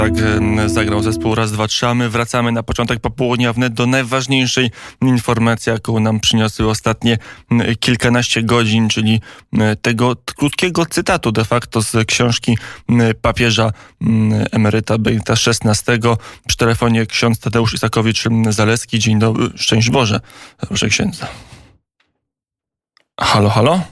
Tak zagrał zespół Raz, Dwa, Trzy, a my wracamy na początek popołudnia wnet do najważniejszej informacji, jaką nam przyniosły ostatnie kilkanaście godzin, czyli tego krótkiego cytatu de facto z książki papieża emeryta Benedykta XVI. Przy telefonie ksiądz Tadeusz Isakowicz-Zaleski. Dzień dobry, szczęść Boże, proszę księdza. Halo, halo?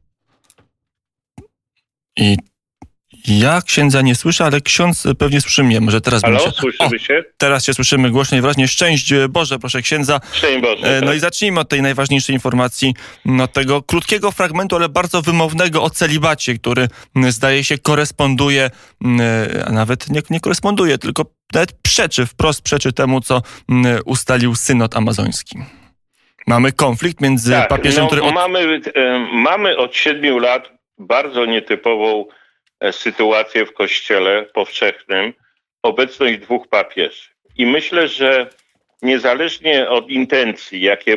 I ja księdza nie słyszę, ale ksiądz pewnie słyszy mnie. Może teraz Halo, słyszymy się? Teraz się słyszymy głośno i wyraźnie. Szczęść Boże, proszę księdza. Szczęść Boże. No i zacznijmy od tej najważniejszej informacji, tego krótkiego fragmentu, ale bardzo wymownego o celibacie, który zdaje się koresponduje, a nawet nie koresponduje, tylko nawet wprost przeczy temu, co ustalił synod amazoński. Mamy konflikt między papieżem, który... Mamy od 7 lat bardzo nietypową sytuację w Kościele powszechnym, obecność dwóch papieży. I myślę, że niezależnie od intencji, jakie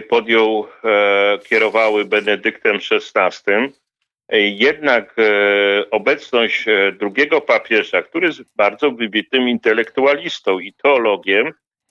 kierowały Benedyktem XVI, jednak obecność drugiego papieża, który jest bardzo wybitnym intelektualistą i teologiem,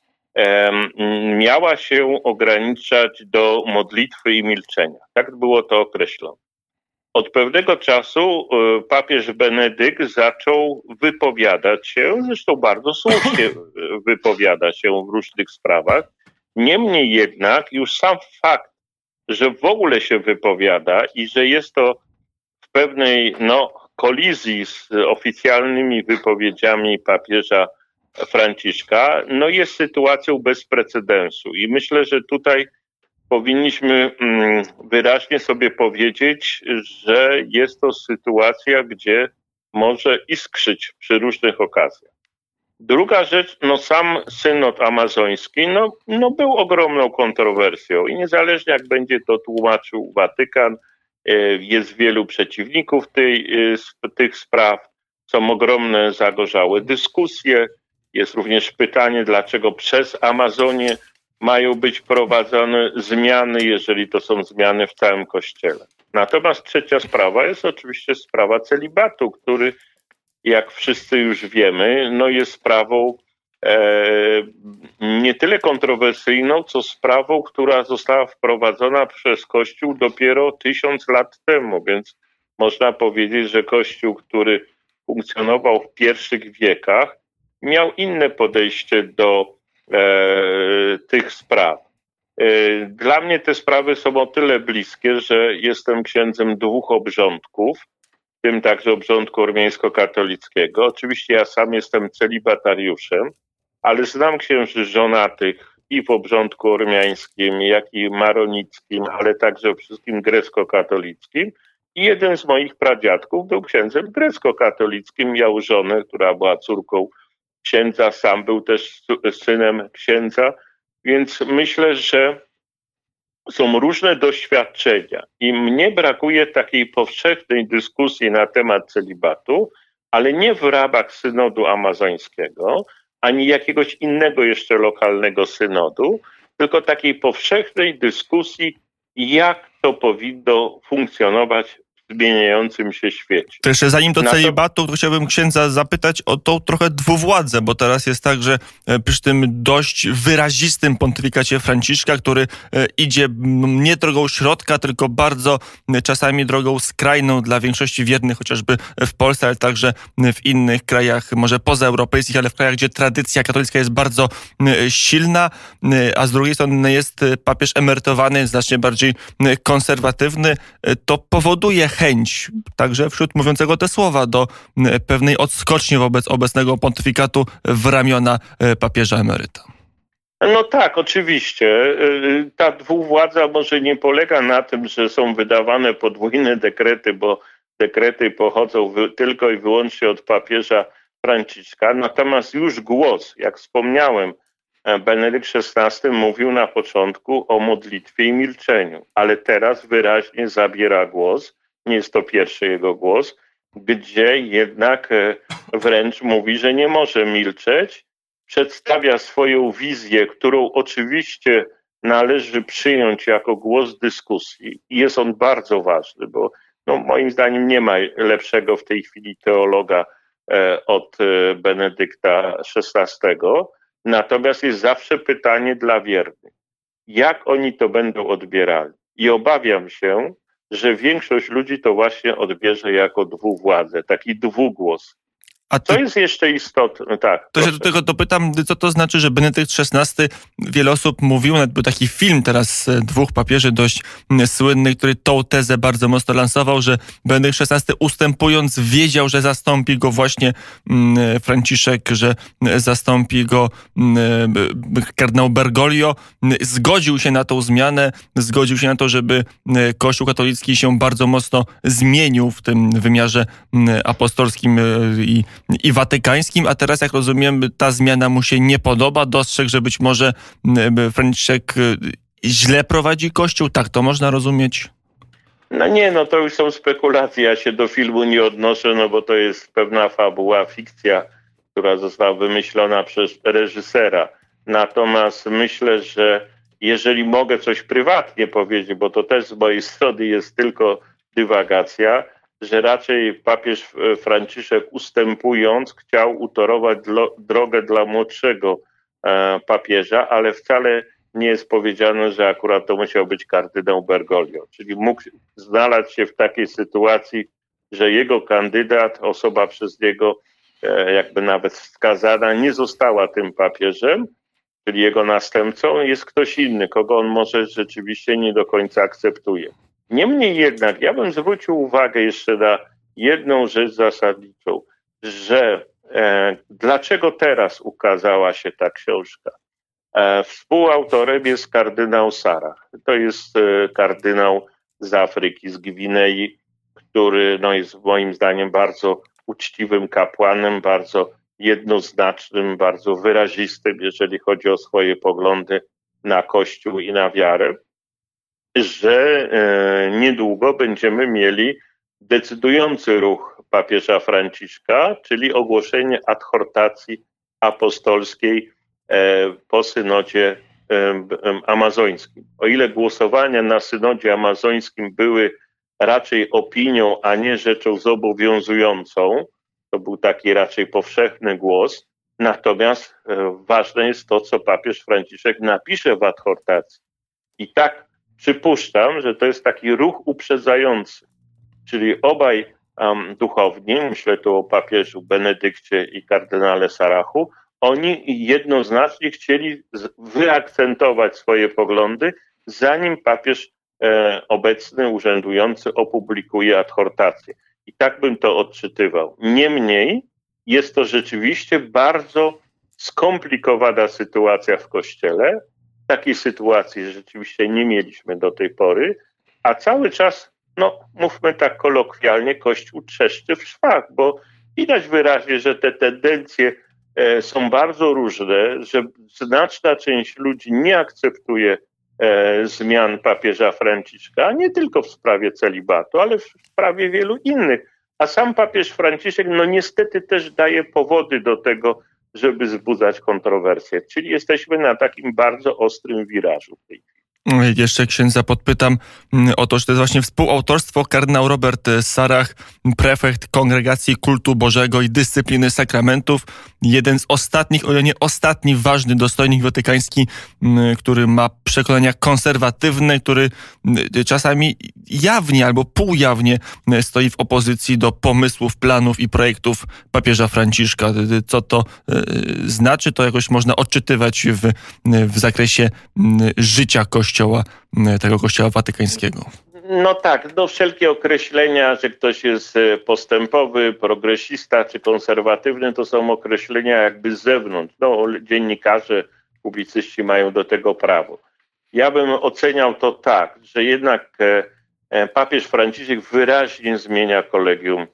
miała się ograniczać do modlitwy i milczenia. Tak było to określone. Od pewnego czasu papież Benedykt zaczął wypowiadać się, zresztą bardzo słusznie wypowiada się w różnych sprawach. Niemniej jednak już sam fakt, że w ogóle się wypowiada i że jest to w pewnej kolizji z oficjalnymi wypowiedziami papieża Franciszka, jest sytuacją bez precedensu. I myślę, że tutaj powinniśmy wyraźnie sobie powiedzieć, że jest to sytuacja, gdzie może iskrzyć przy różnych okazjach. Druga rzecz, sam synod amazoński, był ogromną kontrowersją i niezależnie jak będzie to tłumaczył Watykan, jest wielu przeciwników tych spraw, są ogromne zagorzałe dyskusje, jest również pytanie, dlaczego przez Amazonię mają być prowadzone zmiany, jeżeli to są zmiany w całym Kościele. Natomiast trzecia sprawa jest oczywiście sprawa celibatu, który, jak wszyscy już wiemy, jest sprawą nie tyle kontrowersyjną, co sprawą, która została wprowadzona przez Kościół dopiero 1000 lat temu, więc można powiedzieć, że Kościół, który funkcjonował w pierwszych wiekach, miał inne podejście do tych spraw. Dla mnie te sprawy są o tyle bliskie, że jestem księdzem dwóch obrządków, w tym także obrządku ormiańsko-katolickiego. Oczywiście ja sam jestem celibatariuszem, ale znam księży żonatych i w obrządku ormiańskim, jak i maronickim, ale także wszystkim grecko-katolickim. I jeden z moich pradziadków był księdzem grecko-katolickim, miał żonę, która była córką księdza, sam był też synem księdza, więc myślę, że są różne doświadczenia i mnie brakuje takiej powszechnej dyskusji na temat celibatu, ale nie w ramach synodu amazońskiego, ani jakiegoś innego jeszcze lokalnego synodu, tylko takiej powszechnej dyskusji, jak to powinno funkcjonować w zmieniającym się świecie. To jeszcze zanim do celibatu, to chciałbym księdza zapytać o tą trochę dwuwładzę, bo teraz jest tak, że przy tym dość wyrazistym pontyfikacie Franciszka, który idzie nie drogą środka, tylko bardzo czasami drogą skrajną dla większości wiernych, chociażby w Polsce, ale także w innych krajach, może pozaeuropejskich, ale w krajach, gdzie tradycja katolicka jest bardzo silna, a z drugiej strony jest papież emerytowany, znacznie bardziej konserwatywny, to powoduje chęć, także wśród mówiącego te słowa, do pewnej odskoczni wobec obecnego pontyfikatu w ramiona papieża emeryta. No tak, oczywiście. Ta dwuwładza może nie polega na tym, że są wydawane podwójne dekrety, bo dekrety pochodzą tylko i wyłącznie od papieża Franciszka. Natomiast już głos, jak wspomniałem, Benedykt XVI mówił na początku o modlitwie i milczeniu, ale teraz wyraźnie zabiera głos, nie jest to pierwszy jego głos, gdzie jednak wręcz mówi, że nie może milczeć, przedstawia swoją wizję, którą oczywiście należy przyjąć jako głos dyskusji i jest on bardzo ważny, bo moim zdaniem nie ma lepszego w tej chwili teologa od Benedykta XVI. Natomiast jest zawsze pytanie dla wiernych. Jak oni to będą odbierali? I obawiam się, że większość ludzi to właśnie odbierze jako dwuwładzę, taki dwugłos. Co jest jeszcze istotne? Tak, to się do tego dopytam, co to znaczy, że Benedykt XVI, wiele osób mówiło, nawet był taki film teraz dwóch papieży dość słynny, który tą tezę bardzo mocno lansował, że Benedykt XVI ustępując wiedział, że zastąpi go właśnie Franciszek, że zastąpi go kardynał Bergoglio. Zgodził się na tą zmianę, zgodził się na to, żeby Kościół katolicki się bardzo mocno zmienił w tym wymiarze apostolskim i watykańskim, a teraz, jak rozumiem, ta zmiana mu się nie podoba. Dostrzegł, że być może Franciszek źle prowadzi Kościół. Tak to można rozumieć? No nie, no to już są spekulacje. Ja się do filmu nie odnoszę, no bo to jest pewna fabuła, fikcja, która została wymyślona przez reżysera. Natomiast myślę, że jeżeli mogę coś prywatnie powiedzieć, bo to też z mojej strony jest tylko dywagacja, że raczej papież Franciszek ustępując chciał utorować drogę dla młodszego papieża, ale wcale nie jest powiedziane, że akurat to musiał być kardynał Bergoglio. Czyli mógł znaleźć się w takiej sytuacji, że jego kandydat, osoba przez niego jakby nawet wskazana, nie została tym papieżem, czyli jego następcą, jest ktoś inny, kogo on może rzeczywiście nie do końca akceptuje. Niemniej jednak, ja bym zwrócił uwagę jeszcze na jedną rzecz zasadniczą, że dlaczego teraz ukazała się ta książka? Współautorem jest kardynał Sarah. To jest kardynał z Afryki, z Gwinei, który jest moim zdaniem bardzo uczciwym kapłanem, bardzo jednoznacznym, bardzo wyrazistym, jeżeli chodzi o swoje poglądy na Kościół i na wiarę, że niedługo będziemy mieli decydujący ruch papieża Franciszka, czyli ogłoszenie adhortacji apostolskiej po synodzie amazońskim. O ile głosowania na synodzie amazońskim były raczej opinią, a nie rzeczą zobowiązującą, to był taki raczej powszechny głos, natomiast ważne jest to, co papież Franciszek napisze w adhortacji. I tak przypuszczam, że to jest taki ruch uprzedzający, czyli obaj duchowni, myślę tu o papieżu Benedykcie i kardynale Sarachu, oni jednoznacznie chcieli wyakcentować swoje poglądy, zanim papież obecny, urzędujący opublikuje adhortację. I tak bym to odczytywał. Niemniej jest to rzeczywiście bardzo skomplikowana sytuacja w Kościele. Takiej sytuacji rzeczywiście nie mieliśmy do tej pory, a cały czas, mówmy tak kolokwialnie, Kościół trzeszczy w szwach, bo widać wyraźnie, że te tendencje są bardzo różne, że znaczna część ludzi nie akceptuje zmian papieża Franciszka, nie tylko w sprawie celibatu, ale w sprawie wielu innych. A sam papież Franciszek, niestety też daje powody do tego, żeby wzbudzać kontrowersje. Czyli jesteśmy na takim bardzo ostrym wirażu w tej chwili. Jeszcze księdza podpytam o to, że to jest właśnie współautorstwo. Kardynał Robert Sarach, prefekt Kongregacji Kultu Bożego i Dyscypliny Sakramentów. Jeden z ostatnich, o ile nie ostatni ważny dostojnik watykański, który ma przekonania konserwatywne, który czasami jawnie albo półjawnie stoi w opozycji do pomysłów, planów i projektów papieża Franciszka. Co to znaczy? To jakoś można odczytywać w zakresie życia Kościoła, tego Kościoła watykańskiego. No tak, wszelkie określenia, że ktoś jest postępowy, progresista czy konserwatywny, to są określenia jakby z zewnątrz. Dziennikarze, publicyści mają do tego prawo. Ja bym oceniał to tak, że jednak papież Franciszek wyraźnie zmienia kolegium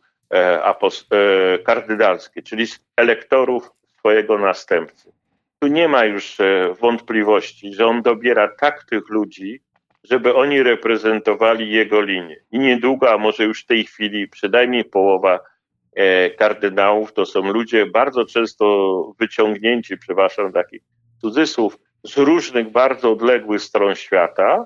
kardynalskie, czyli elektorów swojego następcy. Tu nie ma już wątpliwości, że on dobiera tak tych ludzi, żeby oni reprezentowali jego linię. I niedługo, a może już w tej chwili, przynajmniej połowa kardynałów to są ludzie bardzo często wyciągnięci, przepraszam, taki cudzysłów, z różnych bardzo odległych stron świata,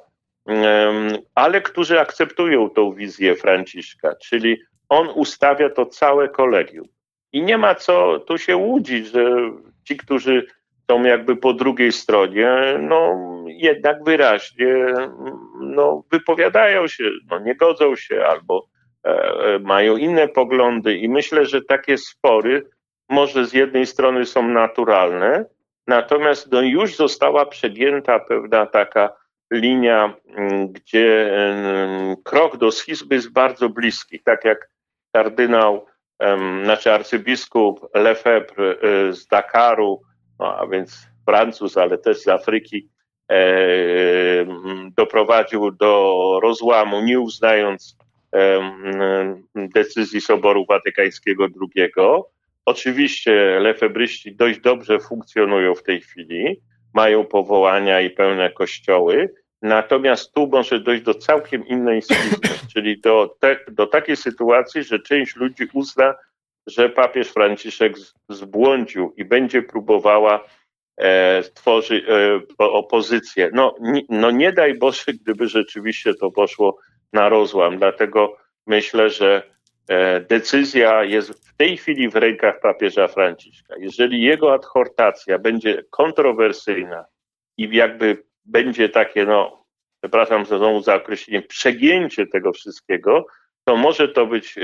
ale którzy akceptują tą wizję Franciszka, czyli on ustawia to całe kolegium. I nie ma co tu się łudzić, że ci, którzy są jakby po drugiej stronie, no jednak wyraźnie wypowiadają się, nie godzą się albo mają inne poglądy i myślę, że takie spory może z jednej strony są naturalne, natomiast już została przegięta pewna taka linia, gdzie krok do schizmy jest bardzo bliski, tak jak arcybiskup Lefebvre z Dakaru, a więc Francuz, ale też z Afryki, doprowadził do rozłamu, nie uznając decyzji Soboru Watykańskiego II. Oczywiście lefebryści dość dobrze funkcjonują w tej chwili, mają powołania i pełne kościoły, natomiast tu może dojść do całkiem innej schizmy, czyli do takiej sytuacji, że część ludzi uzna, że papież Franciszek zbłądził i będzie próbowała tworzyć opozycję. Nie daj Boże, gdyby rzeczywiście to poszło na rozłam. Dlatego myślę, że decyzja jest w tej chwili w rękach papieża Franciszka. Jeżeli jego adhortacja będzie kontrowersyjna i jakby będzie takie, przepraszam znowu za określenie, przegięcie tego wszystkiego, to może to być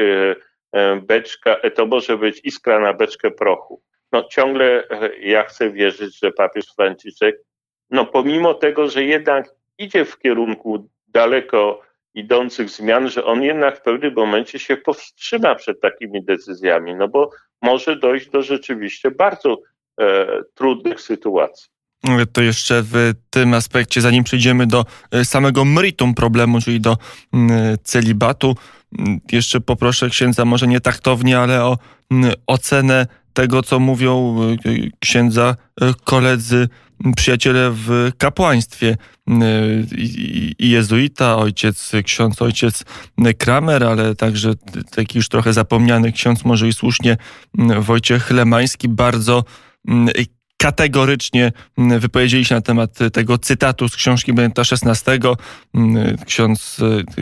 to może być iskra na beczkę prochu. Ciągle ja chcę wierzyć, że papież Franciszek, pomimo tego, że jednak idzie w kierunku daleko idących zmian, że on jednak w pewnym momencie się powstrzyma przed takimi decyzjami, bo może dojść do rzeczywiście bardzo trudnych sytuacji. To jeszcze w tym aspekcie, zanim przejdziemy do samego meritum problemu, czyli do celibatu, jeszcze poproszę księdza, może nie taktownie, ale o ocenę tego, co mówią księdza koledzy, przyjaciele w kapłaństwie. I jezuita, ojciec Kramer, ale także taki już trochę zapomniany ksiądz, może i słusznie, Wojciech Lemański, bardzo kategorycznie wypowiedzieli się na temat tego cytatu z książki Benedykta XVI. Ksiądz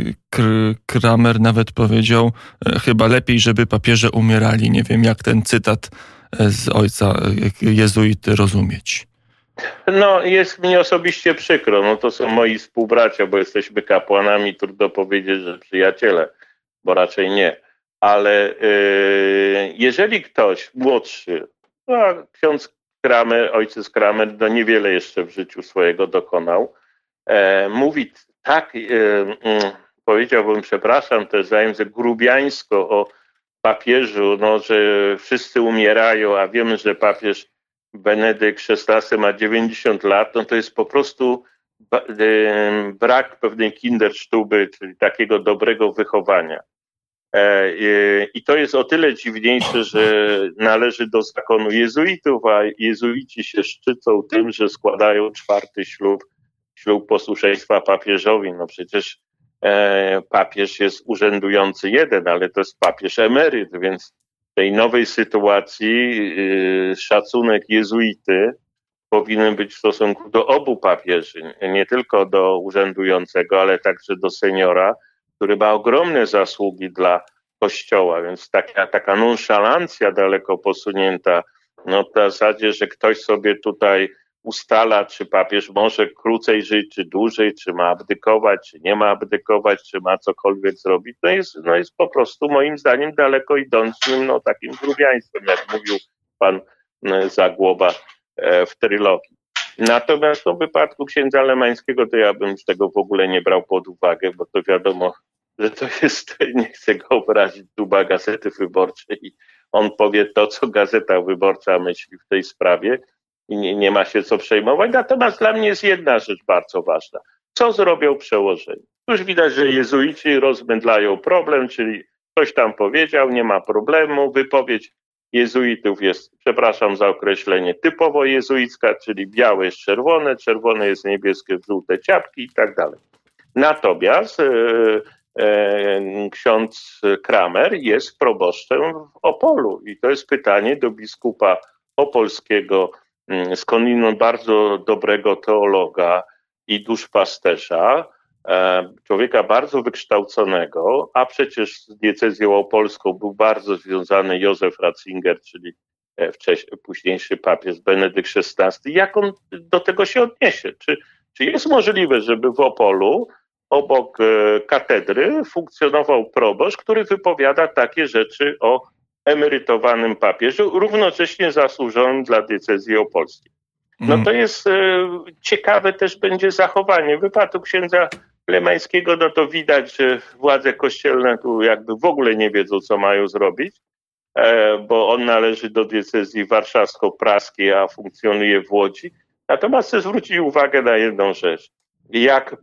Kramer nawet powiedział, chyba lepiej, żeby papieże umierali. Nie wiem, jak ten cytat z ojca jezuity rozumieć. Jest mi osobiście przykro. To są moi współbracia, bo jesteśmy kapłanami. Trudno powiedzieć, że przyjaciele, bo raczej nie. Ale jeżeli ktoś młodszy, ksiądz Kramer, ojciec Kramer, niewiele jeszcze w życiu swojego dokonał, mówi tak, powiedziałbym, przepraszam też za język, grubiańsko o papieżu, że wszyscy umierają, a wiemy, że papież Benedykt XVI ma 90 lat, to jest po prostu brak pewnej Kinderstube, czyli takiego dobrego wychowania. I to jest o tyle dziwniejsze, że należy do zakonu jezuitów, a jezuici się szczycą tym, że składają 4. ślub posłuszeństwa papieżowi. Przecież papież jest urzędujący jeden, ale to jest papież emeryt, więc w tej nowej sytuacji szacunek jezuity powinien być w stosunku do obu papieży, nie tylko do urzędującego, ale także do seniora, który ma ogromne zasługi dla Kościoła, więc taka nonszalancja daleko posunięta, w zasadzie, że ktoś sobie tutaj ustala, czy papież może krócej żyć, czy dłużej, czy ma abdykować, czy nie ma abdykować, czy ma cokolwiek zrobić, jest po prostu moim zdaniem daleko idącym, takim grubiaństwem, jak mówił pan Zagłoba w trylogii. Natomiast w wypadku księdza Lemańskiego to ja bym już tego w ogóle nie brał pod uwagę, bo to wiadomo, że to jest, nie chcę go obrazić, duba Gazety Wyborczej i on powie to, co Gazeta Wyborcza myśli w tej sprawie i nie ma się co przejmować. Natomiast dla mnie jest jedna rzecz bardzo ważna. Co zrobią przełożeni? Już widać, że jezuici rozmydlają problem, czyli ktoś tam powiedział, nie ma problemu, wypowiedź jezuitów jest, przepraszam za określenie, typowo jezuicka, czyli białe jest czerwone, czerwone jest niebieskie, żółte ciapki i tak dalej. Natomiast ksiądz Kramer jest proboszczem w Opolu i to jest pytanie do biskupa opolskiego, skądinąd bardzo dobrego teologa i duszpasterza, człowieka bardzo wykształconego, a przecież z diecezją opolską był bardzo związany Józef Ratzinger, czyli późniejszy papież Benedykt XVI. Jak on do tego się odniesie? Czy jest możliwe, żeby w Opolu obok katedry funkcjonował proboszcz, który wypowiada takie rzeczy o emerytowanym papieżu, równocześnie zasłużonym dla diecezji opolskiej? No to jest ciekawe też będzie zachowanie. W wypadku księdza Lemańskiego, no to widać, że władze kościelne tu jakby w ogóle nie wiedzą, co mają zrobić, bo on należy do diecezji warszawsko-praskiej, a funkcjonuje w Łodzi. Natomiast chcę zwrócić uwagę na jedną rzecz. Jak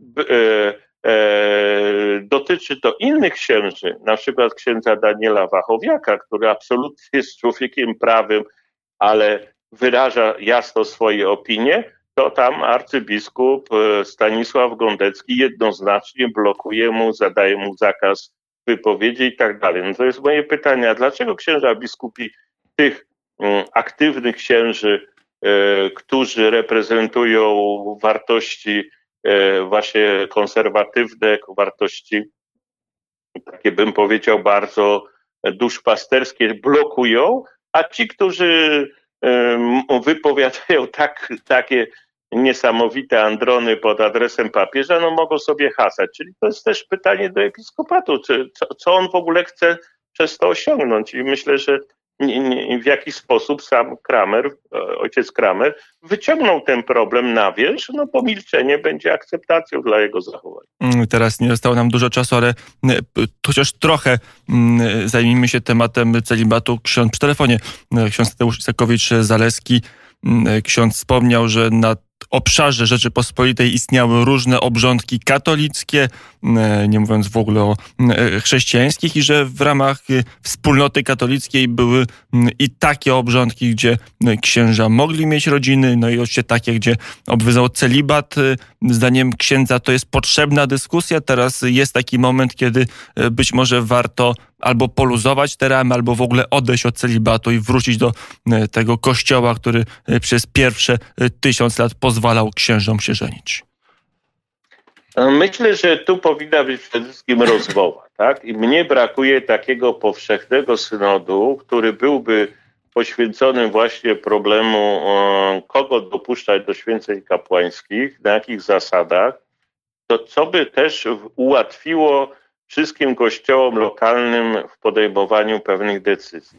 dotyczy to innych księży, na przykład księdza Daniela Wachowiaka, który absolutnie jest człowiekiem prawym, ale wyraża jasno swoje opinie, to tam arcybiskup Stanisław Gądecki jednoznacznie blokuje mu, zadaje mu zakaz wypowiedzi i tak dalej. No to jest moje pytanie, a dlaczego księża biskupi tych aktywnych księży, którzy reprezentują wartości właśnie konserwatywne, wartości takie bym powiedział bardzo duszpasterskie blokują, a ci, którzy wypowiadają takie niesamowite androny pod adresem papieża, no mogą sobie hasać. Czyli to jest też pytanie do episkopatu, co on w ogóle chce przez to osiągnąć. I myślę, że w jakiś sposób sam Kramer, ojciec Kramer, wyciągnął ten problem na wierzch, no bo milczenie będzie akceptacją dla jego zachowań. Teraz nie zostało nam dużo czasu, ale chociaż trochę zajmijmy się tematem celibatu. Ksiądz przy telefonie, ksiądz Tadeusz Isakowicz-Zaleski, ksiądz wspomniał, że na obszarze Rzeczypospolitej istniały różne obrządki katolickie, nie mówiąc w ogóle o chrześcijańskich, i że w ramach wspólnoty katolickiej były i takie obrządki, gdzie księża mogli mieć rodziny, no i oczywiście takie, gdzie obowiązywał celibat. Zdaniem księdza to jest potrzebna dyskusja. Teraz jest taki moment, kiedy być może warto albo poluzować te ramy, albo w ogóle odejść od celibatu i wrócić do tego kościoła, który przez pierwsze 1000 lat pozwalał księżom się żenić. Myślę, że tu powinna być przede wszystkim rozmowa, tak? I mnie brakuje takiego powszechnego synodu, który byłby poświęcony właśnie problemu, kogo dopuszczać do święceń kapłańskich, na jakich zasadach, to co by też ułatwiło wszystkim kościołom lokalnym w podejmowaniu pewnych decyzji.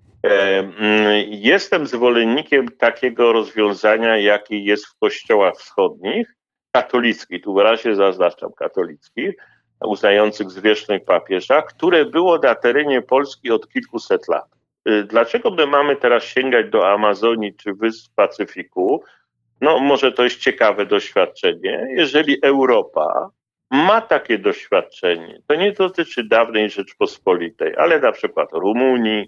Jestem zwolennikiem takiego rozwiązania, jakie jest w kościołach wschodnich, katolickich, tu wyraźnie zaznaczam katolickich, uznających zwierzchnych papieża, które było na terenie Polski od kilkuset lat. Dlaczego my mamy teraz sięgać do Amazonii czy wysp Pacyfiku? No może to jest ciekawe doświadczenie. Jeżeli Europa ma takie doświadczenie, to nie dotyczy dawnej Rzeczpospolitej, ale na przykład Rumunii,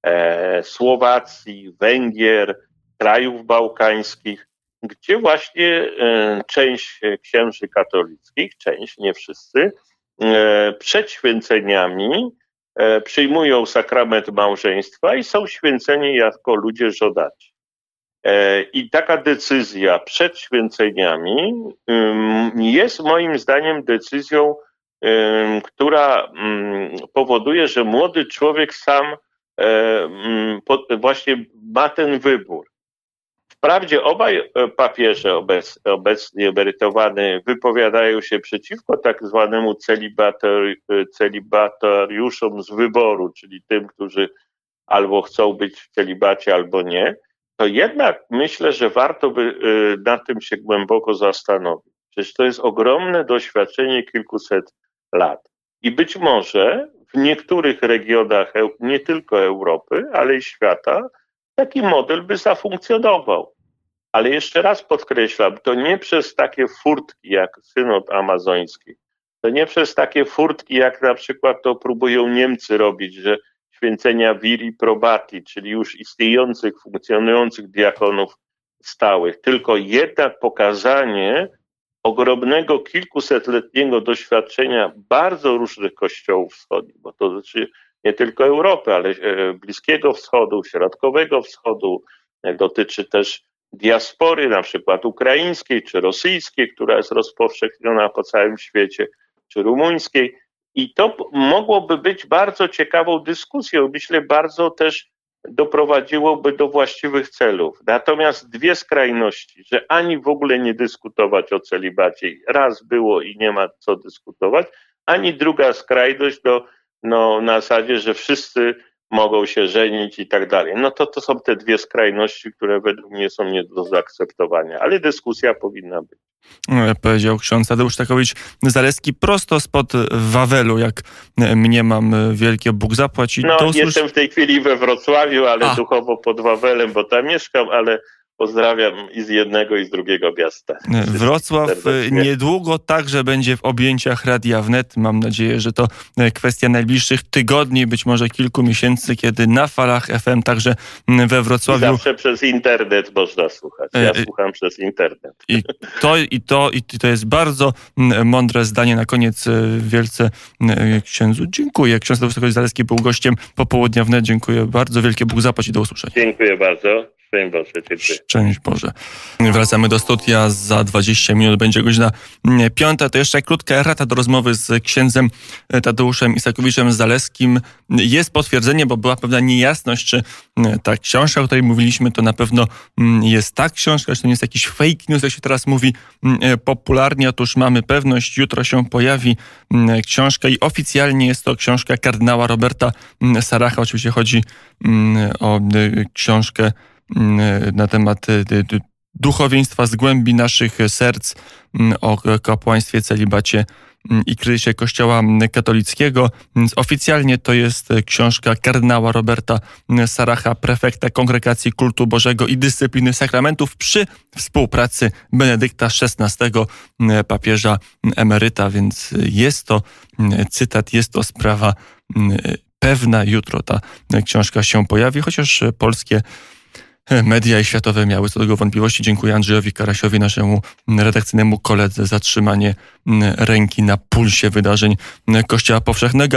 Słowacji, Węgier, krajów bałkańskich, gdzie właśnie część księży katolickich, część, nie wszyscy, przed święceniami przyjmują sakrament małżeństwa i są święceni jako ludzie żonaci. I taka decyzja przed święceniami jest moim zdaniem decyzją, która powoduje, że młody człowiek sam właśnie ma ten wybór. Wprawdzie obaj papieże obecnie emerytowani wypowiadają się przeciwko tak zwanemu celibatariuszom z wyboru, czyli tym, którzy albo chcą być w celibacie, albo nie, to jednak myślę, że warto by nad tym się głęboko zastanowić. Przecież to jest ogromne doświadczenie kilkuset lat. I być może w niektórych regionach nie tylko Europy, ale i świata taki model by zafunkcjonował. Ale jeszcze raz podkreślam, to nie przez takie furtki jak synod amazoński, to nie przez takie furtki jak na przykład to próbują Niemcy robić, że święcenia viri probati, czyli już istniejących, funkcjonujących diakonów stałych, tylko jednak pokazanie ogromnego, kilkusetletniego doświadczenia bardzo różnych kościołów wschodnich, bo to dotyczy nie tylko Europy, ale Bliskiego Wschodu, Środkowego Wschodu, dotyczy też diaspory, na przykład ukraińskiej czy rosyjskiej, która jest rozpowszechniona po całym świecie, czy rumuńskiej. I to mogłoby być bardzo ciekawą dyskusją. Myślę, bardzo też doprowadziłoby do właściwych celów. Natomiast dwie skrajności, że ani w ogóle nie dyskutować o celibacie, raz było i nie ma co dyskutować, ani druga skrajność na zasadzie, że wszyscy mogą się żenić i tak dalej. No to są te dwie skrajności, które według mnie są nie do zaakceptowania, ale dyskusja powinna być. Powiedział ksiądz Tadeusz Takowicz-Zaleski prosto spod Wawelu, jak mniemam, wielkie Bóg zapłać. Jestem w tej chwili we Wrocławiu, ale duchowo pod Wawelem, bo tam mieszkam, ale pozdrawiam i z jednego, i z drugiego miasta. Wrocław niedługo także będzie w objęciach Radia Wnet. Mam nadzieję, że to kwestia najbliższych tygodni, być może kilku miesięcy, kiedy na falach FM także we Wrocławiu... Zawsze przez internet można słuchać. Ja słucham przez internet. I to jest bardzo mądre zdanie. Na koniec wielce księdzu dziękuję. Ksiądz Tadeusz Takowicz-Zaleski był gościem Popołudnia Wnet. Dziękuję bardzo. Wielkie Bóg zapłać i do usłyszenia. Dziękuję bardzo. Szczęść Boże, dziękuję. Szczęść Boże. Wracamy do studia. Za 20 minut będzie godzina 5. To jeszcze krótka errata do rozmowy z księdzem Tadeuszem Isakowiczem-Zaleskim. Jest potwierdzenie, bo była pewna niejasność, czy ta książka, o której mówiliśmy, to na pewno jest ta książka, czy to nie jest jakiś fake news, jak się teraz mówi popularnie. Otóż mamy pewność, jutro się pojawi książka i oficjalnie jest to książka kardynała Roberta Saracha. Oczywiście chodzi o książkę na temat duchowieństwa z głębi naszych serc, o kapłaństwie, celibacie i kryzysie Kościoła katolickiego. Oficjalnie to jest książka kardynała Roberta Saracha, prefekta Kongregacji Kultu Bożego i Dyscypliny Sakramentów przy współpracy Benedykta XVI, papieża emeryta, więc jest to cytat, jest to sprawa pewna. Jutro ta książka się pojawi, chociaż polskie media i światowe miały co do tego wątpliwości. Dziękuję Andrzejowi Karasiowi, naszemu redakcyjnemu koledze, za trzymanie ręki na pulsie wydarzeń Kościoła Powszechnego.